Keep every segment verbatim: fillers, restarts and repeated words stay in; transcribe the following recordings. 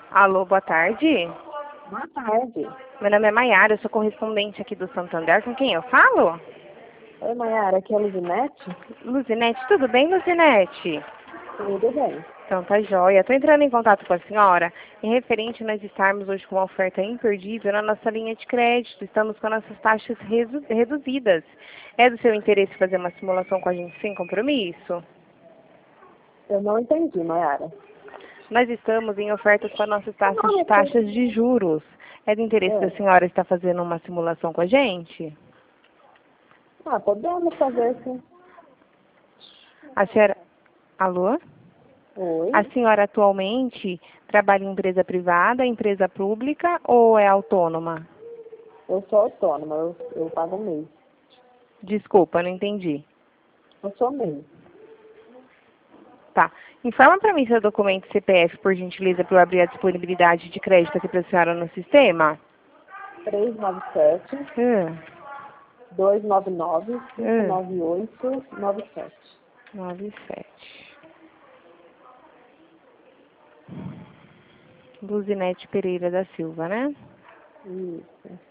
Alô, boa tarde. Boa tarde. Meu nome é Maiara, eu sou correspondente aqui do Santander. Com quem eu falo? Oi, Maiara, aqui é a Luzinete. Luzinete, tudo bem, Luzinete? Tudo bem. Então tá joia. Estou entrando em contato com a senhora em referente a nós estarmos hoje com uma oferta imperdível na nossa linha de crédito. Estamos com nossas taxas redu- reduzidas. É do seu interesse fazer uma simulação com a gente sem compromisso? Eu não entendi, Maiara. Nós estamos em ofertas com as nossas taxas, Não, eu tô- taxas de juros. É do interesse da É. senhora estar fazendo uma simulação com a gente? Ah, podemos fazer sim. A senhora... Alô? Oi. A senhora atualmente trabalha em empresa privada, empresa pública ou é autônoma? Eu sou autônoma, eu, eu pago mês. Desculpa, não entendi. Eu sou mês. Tá. Informa para mim seu documento C P F, por gentileza, para eu abrir a disponibilidade de crédito aqui para a senhora no sistema. três nove sete, Hum, dois nove nove, cinco hum, nove oito, nove sete. nove sete. Luzinete Pereira da Silva, né? Isso.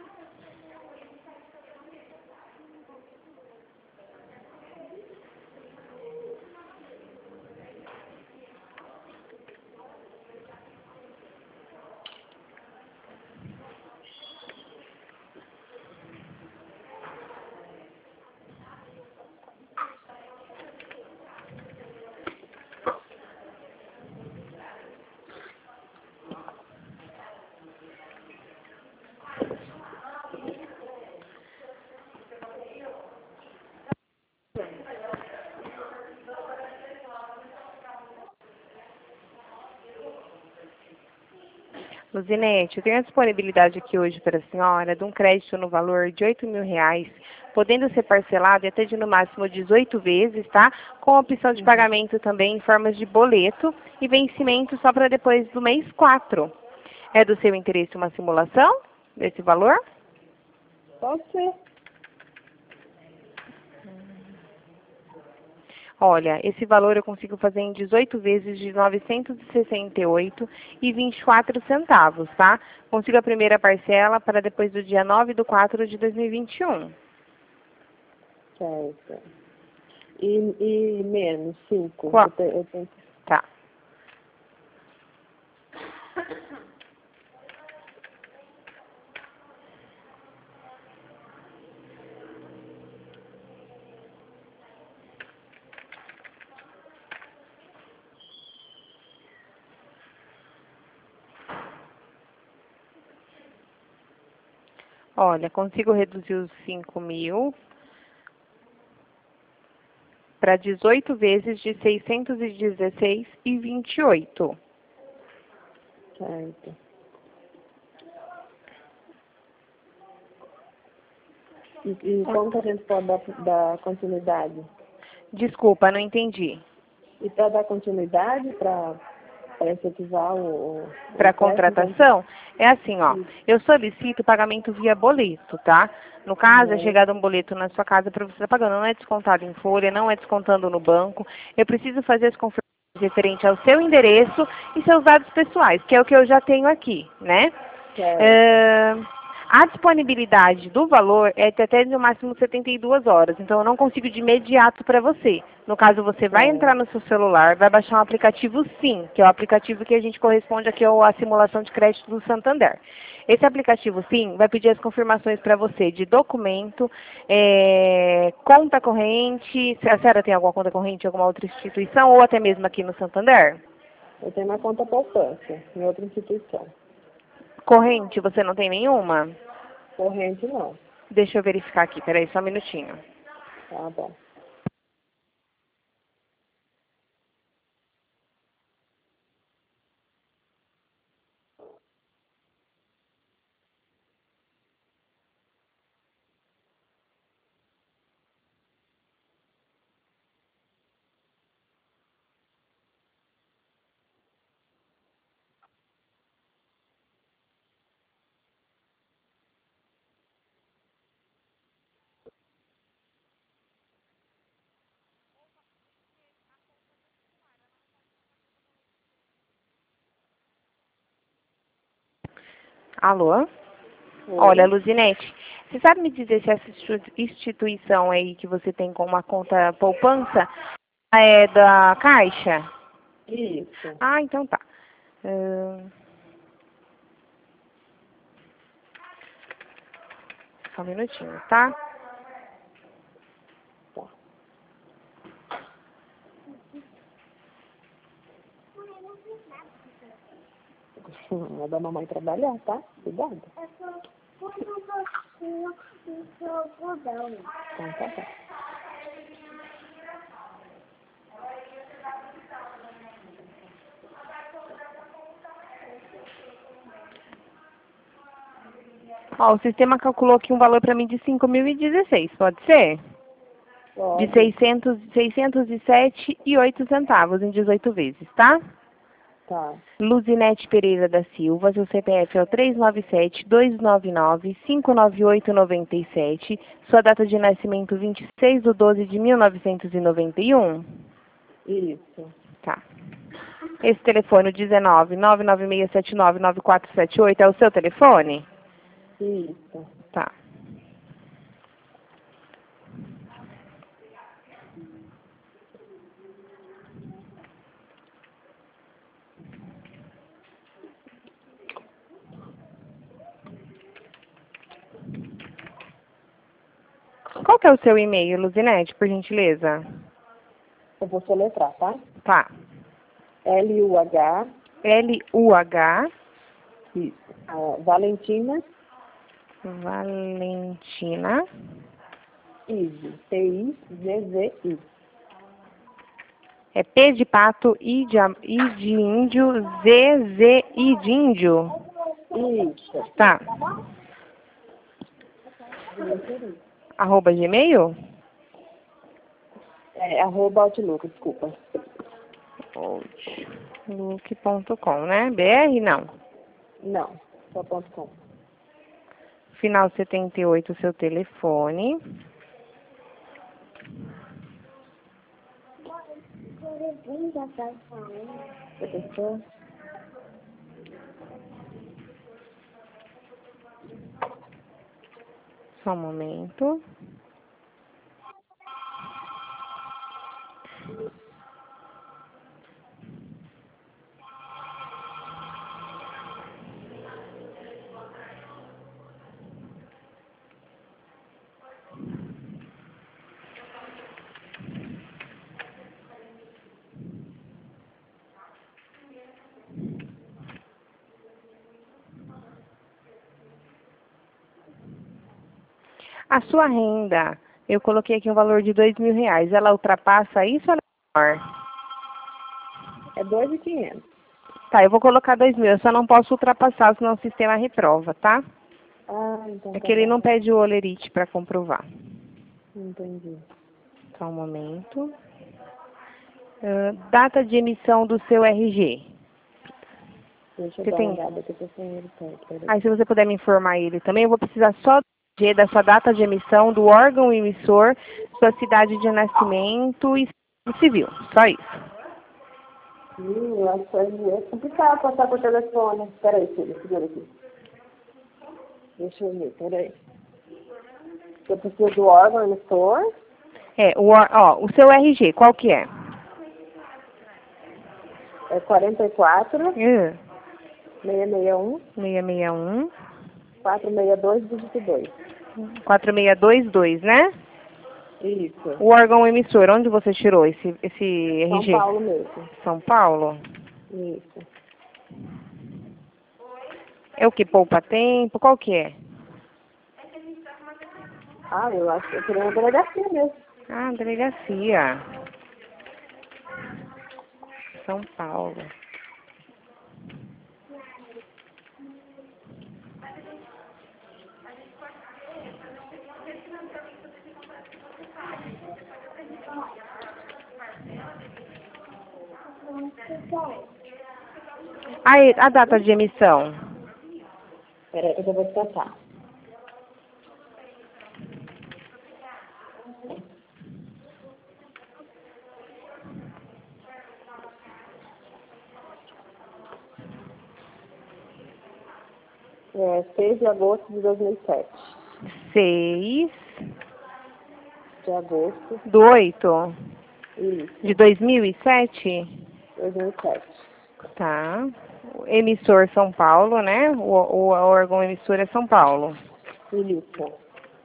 Luzinete, eu tenho a disponibilidade aqui hoje para a senhora de um crédito no valor de oito mil reais, podendo ser parcelado em até de no máximo dezoito vezes, tá? Com opção de Uhum. pagamento também em formas de boleto e vencimento só para depois do mês quatro. É do seu interesse uma simulação desse valor? Pode ser. Olha, esse valor eu consigo fazer em dezoito vezes de novecentos e sessenta e oito e vinte e quatro centavos, tá? Consigo a primeira parcela para depois do dia nove de quatro de dois mil e vinte e um. Certo. E, e menos, cinco. Qual? Eu, te, eu tenho que... Tá. Olha, consigo reduzir os cinco mil para dezoito vezes de seiscentos e dezesseis e vinte e oito. Certo. E, e como que a gente pode dar, dar continuidade? Desculpa, não entendi. E para dar continuidade, para efetivar o, o Para empréstimo, como contratação, é assim, ó. que... Eu solicito pagamento via boleto, tá? No caso, é Uhum. chegado um boleto na sua casa para você estar pagando. Não é descontado em folha, não é descontando no banco. Eu preciso fazer as confirmações referente ao seu endereço e seus dados pessoais, que é o que eu já tenho aqui, né? Certo. É, a disponibilidade do valor é de até no máximo setenta e duas horas, então eu não consigo de imediato para você. No caso, você vai entrar Certo. no seu celular, vai baixar um aplicativo SIM, que é o aplicativo que a gente corresponde aqui à simulação de crédito do Santander. Esse aplicativo SIM vai pedir as confirmações para você de documento, é, conta corrente, se a senhora tem alguma conta corrente em alguma outra instituição, ou até mesmo aqui no Santander. Eu tenho uma conta poupança em outra instituição. Corrente, você não tem nenhuma? Corrente não. Deixa eu verificar aqui, peraí, só um minutinho. Tá bom. Alô? Oi. Olha, Luzinete, você sabe me dizer se essa institu- instituição aí que você tem com uma conta poupança é da Caixa? Isso. Ah, então tá. Ahn, só um minutinho, tá? Tá. É da mamãe trabalhar, tá? Cuidado. Então tá bom. Ó, o sistema calculou aqui um valor para mim de cinco mil e dezesseis, pode ser? De Pode. seiscentos, seiscentos e sete e oito centavos em dezoito vezes, tá? Tá. Luzinete Pereira da Silva, seu C P F é o três nove sete, dois nove nove, cinco nove oito nove sete, sua data de nascimento vinte e seis de doze de mil novecentos e noventa e um. Isso. Tá. Esse telefone, o dezenove, nove nove seis sete nove, nove quatro sete oito, é o seu telefone? Isso. Tá. Qual que é o seu e-mail, Luzinete, por gentileza? Eu vou soletrar, tá? Tá. L U H. L U H. Isso. Ah, Valentina. Valentina. Izzy. T I Z Z I. É P de pato, I de, am- I de índio, Z, Z, I de índio. Isso. Tá. Arroba Gmail? É, arroba Outlook, desculpa. Outlook ponto com, né? B R, não. Não, só ponto com. Final setenta e oito, seu telefone. Professor? Só um momento. A sua renda, eu coloquei aqui um valor de dois mil reais. Ela ultrapassa isso ou ela é menor? É dois mil e quinhentos. Tá, eu vou colocar dois mil. Eu só não posso ultrapassar, senão o sistema reprova, tá? Ah, então É tá que ele bom. não pede o olerite para comprovar. Entendi. Só um momento. Ah, data de emissão do seu R G. Deixa eu Você dar uma tem? olhada aqui se eu tenho ele perto. Peraí. Aí, se você puder me informar ele também, eu vou precisar só do R G, da sua data de emissão, do órgão emissor, sua cidade de nascimento e civil. Só isso. Ih, eu acho que é complicado passar por telefone. Peraí, filha, segura aqui. Deixa eu ver, peraí. Eu preciso do órgão emissor. É, o, ó, ó, o seu R G, qual que é? É quarenta e quatro, Uh, seiscentos e sessenta e um, seiscentos e sessenta e um, quatrocentos e sessenta e dois, dígito dois. quatro seis dois dois, né? Isso. O órgão emissor, onde você tirou esse, esse São R G? Paulo mesmo. São Paulo? Isso. É o que poupa tempo? Qual que é? Ah, eu acho que eu queria uma delegacia mesmo. Ah, delegacia. São Paulo. Aí, a data de emissão? Peraí, eu já vou te passar. É seis de agosto de dois mil e sete. seis De agosto. do oito Isso. de dois mil e sete? dois mil e sete. Tá. Emissor São Paulo, né? O, o órgão emissor é São Paulo. Isso.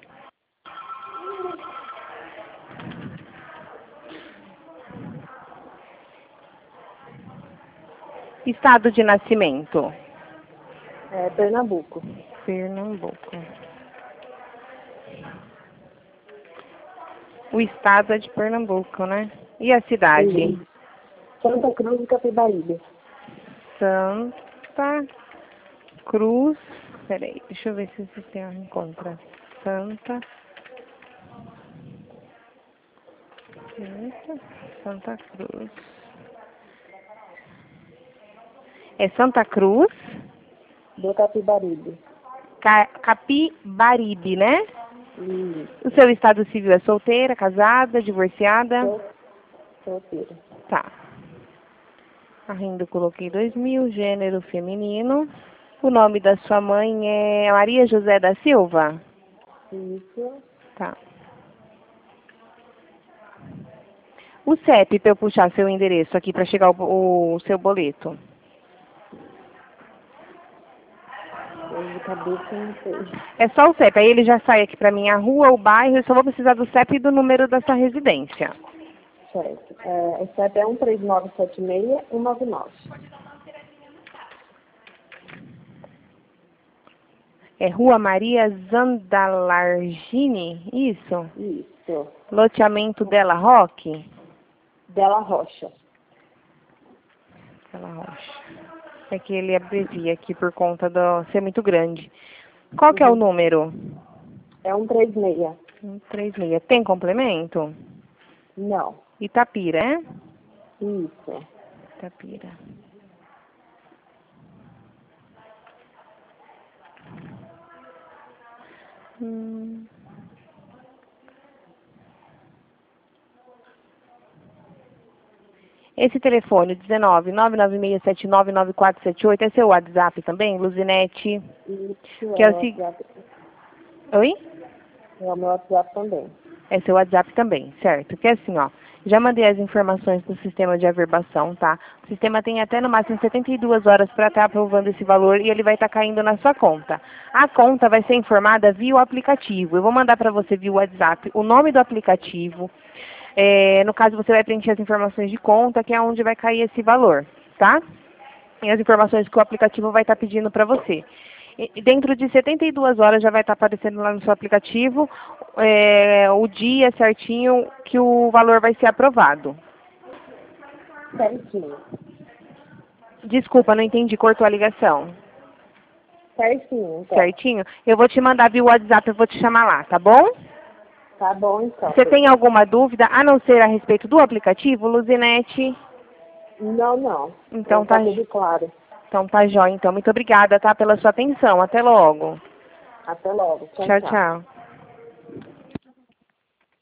Estado de nascimento? É Pernambuco. Pernambuco. O estado é de Pernambuco, né? E a cidade? Isso. Santa Cruz de Capibaribe. Santa Cruz. Peraí, deixa eu ver se o sistema encontra. Santa. Eita, Santa Cruz. É Santa Cruz? Do Capibaribe. Ca Capibaribe, né? Isso. O seu estado civil é solteira, casada, divorciada? Sol- Solteira. Tá. A renda eu coloquei dois mil, gênero feminino. O nome da sua mãe é Maria José da Silva? Isso. Tá. O C E P para eu puxar seu endereço aqui para chegar o, o seu boleto. Eu de cabeça não sei. É só o C E P, aí ele já sai aqui para minha rua, o bairro, eu só vou precisar do C E P e do número da sua residência. Certo. É, o C E P é um três nove sete seis um nove nove. É Rua Maria Zandalargini, isso? Isso. Loteamento Della Roque? Della Rocha. Della Rocha. É que ele abrevia aqui por conta do ser muito grande. Qual que é o número? É um três seis. um três seis. Tem complemento? Não. Itapira, é? Isso. Itapira. Hum. Esse telefone, dezenove, nove nove seis sete nove, nove quatro sete oito, é seu WhatsApp também, Luzinete? Isso Que é é o o se... WhatsApp. Oi? É o meu WhatsApp também. É seu WhatsApp também, certo? Que é assim, ó, já mandei as informações do sistema de averbação, tá? O sistema tem até no máximo setenta e duas horas para estar aprovando esse valor e ele vai estar caindo na sua conta. A conta vai ser informada via o aplicativo. Eu vou mandar para você via WhatsApp o nome do aplicativo. É, no caso, você vai preencher as informações de conta, que é onde vai cair esse valor, tá? E as informações que o aplicativo vai estar pedindo para você. E dentro de setenta e duas horas já vai estar aparecendo lá no seu aplicativo é, o dia certinho que o valor vai ser aprovado. Certinho. Desculpa, não entendi, cortou a ligação. Certinho, então. Certinho? Eu vou te mandar via WhatsApp, eu vou te chamar lá, tá bom? Tá bom, então. Você tem alguma dúvida, a não ser a respeito do aplicativo, Luzinete? Não, não. Então tá tá, tudo claro. então tá jóia. Então, muito obrigada, tá, pela sua atenção. Até logo. Até logo. Tchau, Tchau, tchau. tchau.